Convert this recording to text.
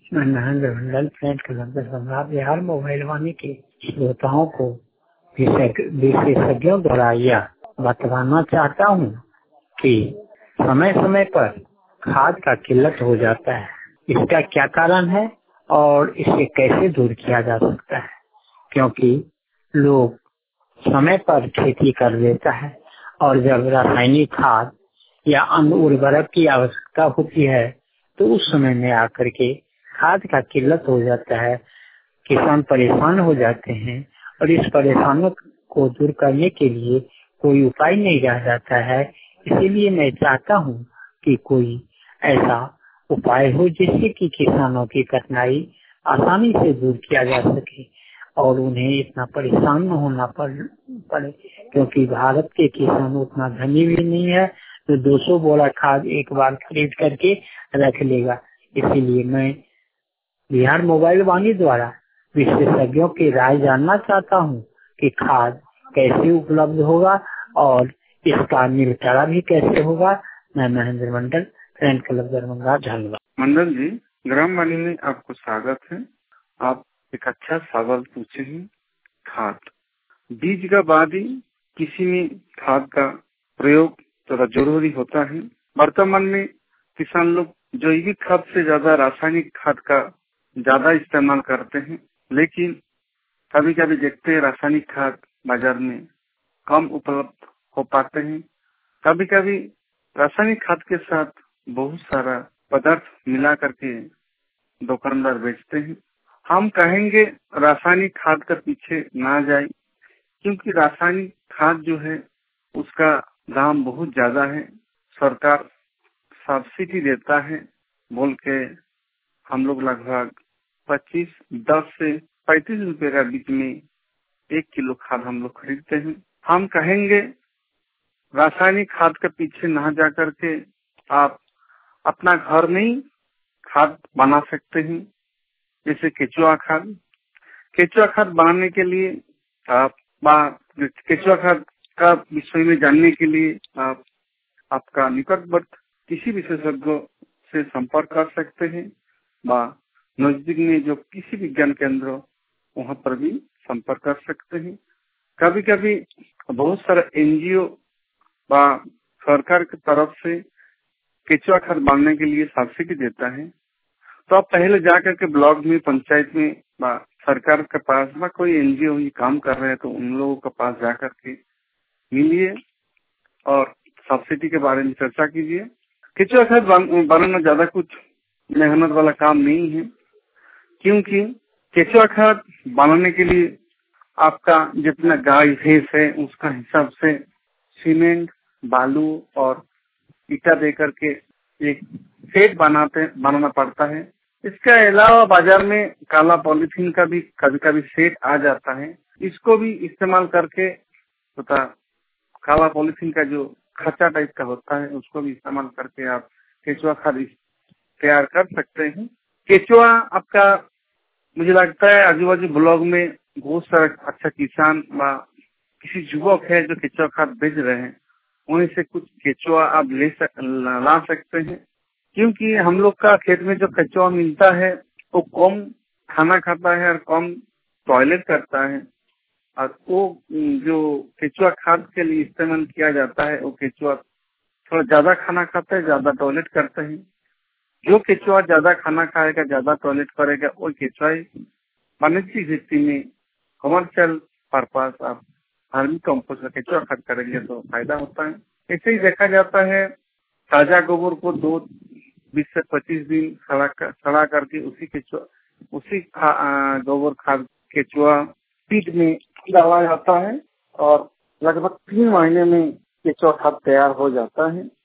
मैं Mahendra Mandal friend club सम्राट Bihar mobile वाणी के श्रोताओं को विशेषज्ञों द्वारा यह बतलाना चाहता हूँ कि समय समय पर खाद का किल्लत हो जाता है। इसका क्या कारण है और इसे कैसे दूर किया जा सकता है, क्योंकि लोग समय पर खेती कर लेता है और जब रासायनिक खाद या अन्य उर्वरक की आवश्यकता होती है तो उस समय में आकर के खाद का किल्लत हो जाता है। किसान परेशान हो जाते हैं और इस परेशानी को दूर करने के लिए कोई उपाय नहीं रह जाता है। इसीलिए मैं चाहता हूँ कि कोई ऐसा उपाय हो जिससे कि किसानों की कठिनाई आसानी से दूर किया जा सके और उन्हें इतना परेशान न होना पड़े, क्योंकि भारत के किसान उतना धनी भी नहीं है तो 200 बोरा खाद एक बार खरीद करके रख लेगा। इसीलिए मैं बिहार मोबाइल वाणी द्वारा विशेषज्ञों की राय जानना चाहता हूँ कि खाद कैसे उपलब्ध होगा और इसका निपटारा भी कैसे होगा। मैं महेंद्र मंडल फ्रेंड क्लब दरभंगा धन्यवाद। मंडल जी, ग्राम वाणी में आपको स्वागत है। आप एक अच्छा सवाल पूछे हैं। खाद बीज का बाद ही किसी में खाद का प्रयोग थोड़ा जरूरी होता है। वर्तमान में किसान लोग जैविक खाद से ज्यादा रासायनिक खाद का ज्यादा इस्तेमाल करते हैं, लेकिन कभी कभी देखते हैं रासायनिक खाद बाजार में कम उपलब्ध हो पाते हैं। कभी कभी रासायनिक खाद के साथ बहुत सारा पदार्थ मिला करके दुकानदार बेचते हैं। हम कहेंगे रासायनिक खाद के पीछे ना जाए, क्योंकि रासायनिक खाद जो है उसका दाम बहुत ज्यादा है। सरकार सब्सिडी देता है बोल के हम लोग लगभग 10 से 35 रुपए का बीच में 1 किलो खाद हम लोग खरीदते हैं। हम कहेंगे रासायनिक खाद के पीछे ना जा करके आप अपना घर में ही खाद बना सकते हैं। जैसे केचुआ खाद बनाने के लिए आप केचुआ खाद का विषय में जानने के लिए आप आपका निकटवर्ती किसी विशेषज्ञ से संपर्क कर सकते हैं व नजदीक में जो किसी विज्ञान केंद्र वहाँ पर भी संपर्क कर सकते हैं। कभी कभी बहुत सारा एनजीओ व सरकार की तरफ से केचुआ खाद बनाने के लिए सब्सिडी देता है, तो आप पहले जाकर के ब्लॉक में, पंचायत में व सरकार के पास व कोई एनजीओ ये काम कर रहे हैं तो उन लोगों के पास जाकर के मिलिए और सब्सिडी के बारे में चर्चा कीजिए। केचुआ खाद बनाना ज्यादा कुछ मेहनत वाला काम नहीं है, क्योंकि केचुआ खाद बनाने के लिए आपका जितना गाय भैंस है उसका हिसाब से सीमेंट, बालू और ईटा दे करके एक सेट बनाना पड़ता है। इसके अलावा बाजार में काला पॉलीथीन का भी कभी कभी सेट आ जाता है। इसको भी इस्तेमाल करके तथा काला पॉलीथीन का जो खच्चा टाइप का होता है उसको भी इस्तेमाल करके आप केचुआ खाद तैयार कर सकते हैं। केचुआ आपका मुझे लगता है आजू बाजू ब्लॉक में बहुत सारा अच्छा किसान व किसी युवक है जो केचुआ खाद बेच रहे हैं, उन्हीं से कुछ केचुआ आप ला सकते हैं। क्योंकि हम लोग का खेत में जो केचुआ मिलता है वो कम खाना खाता है और कम टॉयलेट करता है, और वो जो केचुआ खाद के लिए इस्तेमाल किया जाता है वो केचुआ थोड़ा ज्यादा खाना खाता है, ज्यादा टॉयलेट करता है। जो केचुआ ज्यादा खाना खाएगा, ज्यादा टॉयलेट करेगा, वो केचुआ वाणिज्यिक खेती में कमर्शियल पर्पस आप वर्मी कंपोस्ट का केचुआ खाद करेंगे तो फायदा होता है। ऐसे ही देखा जाता है ताजा गोबर को 20 से 25 दिन सड़ा करके उसी गोबर खाद केचुआ पीट में डाला जाता है और लगभग 3 महीने में केचुआ खाद तैयार हो जाता है।